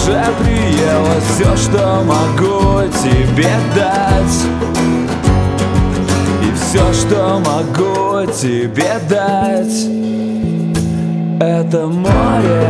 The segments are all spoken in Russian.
уже приело все, что могу тебе дать. И все, что могу тебе дать, это море.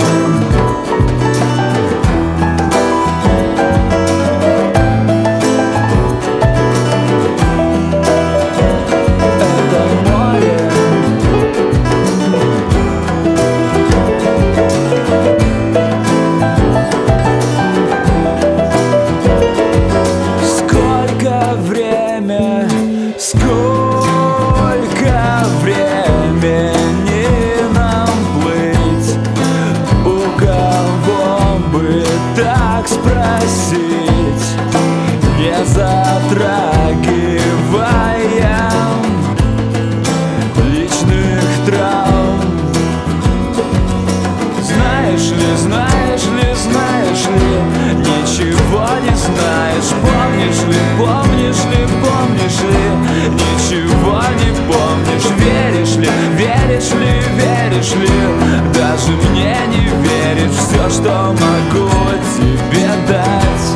Сколько времени нам плыть? У кого бы так спросить, не затрагивая личных травм? Знаешь ли, ничего не знаешь? Помнишь ли, ничего не помнишь? Веришь ли, даже мне не веришь. Все, что могу тебе дать,